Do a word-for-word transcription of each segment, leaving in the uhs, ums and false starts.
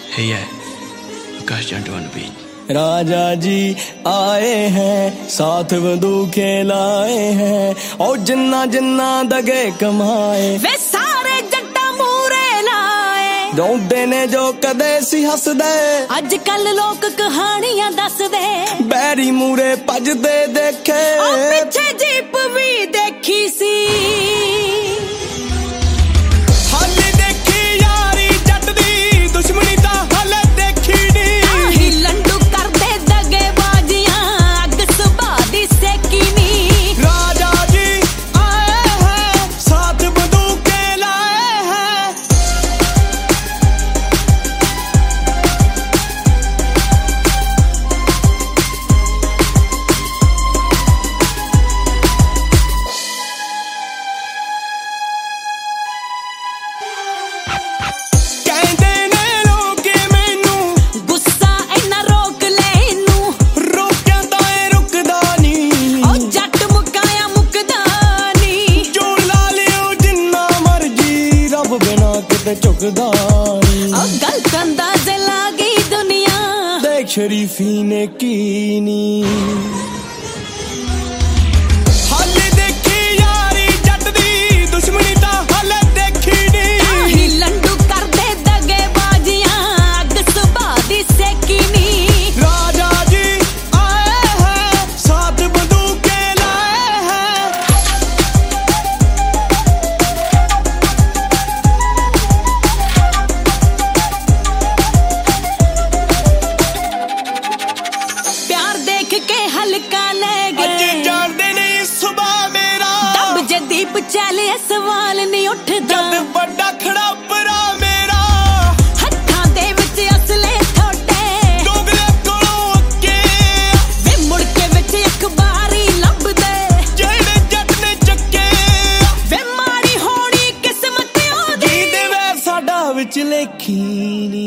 Hey, yeah, Akash Jantu on the beat. राजा जी आए हैं साथ बंदूके लाए हैं और जिन्ना जिन्ना दगे कमाए वे सारे जट्टा मूरे लाए रोंदे ने जो कदे सी हसदे अज कल लोग कहानियां दस दे बैरी मूरे भजदे देखे पीछे जीप भी देखी सी गल अंदाज़े लागी दुनिया देख शरीफी ने कीनी हाले देखी यारी जट दी दुश्मनी ता हाले देखी नी आही लंडू कर दे दगे बाजियां अग सुबह दी सेकीनी राजा जी आए हैं साथ बंदूके लाए हैं के हल्का ले गए जानदे नहीं सुबह मेरा दब जे दीप चले सवाल नहीं उठदा जद बड़ा खड़ापरा मेरा हत्थां दे विच असले थोटे डोगरे कोलों अगे वे मुड़ के विच अखबारी लभदे जेड़े जट ने चक्के वे माड़ी होनी किस्मत ओदी दे वे साडा विच लेखी नी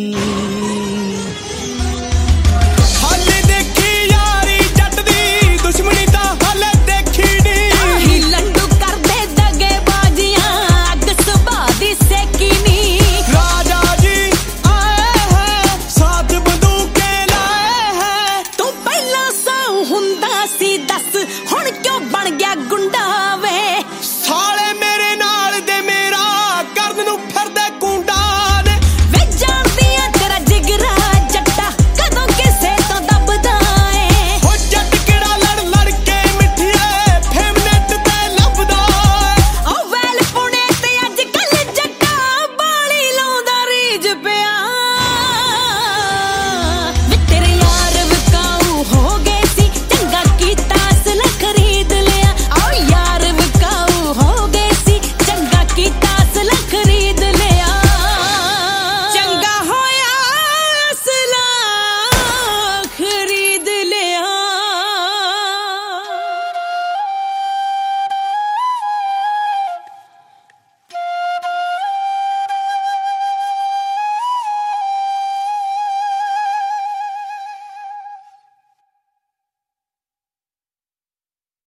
हुंदा सी दस हुण क्यों बन गया गुंडा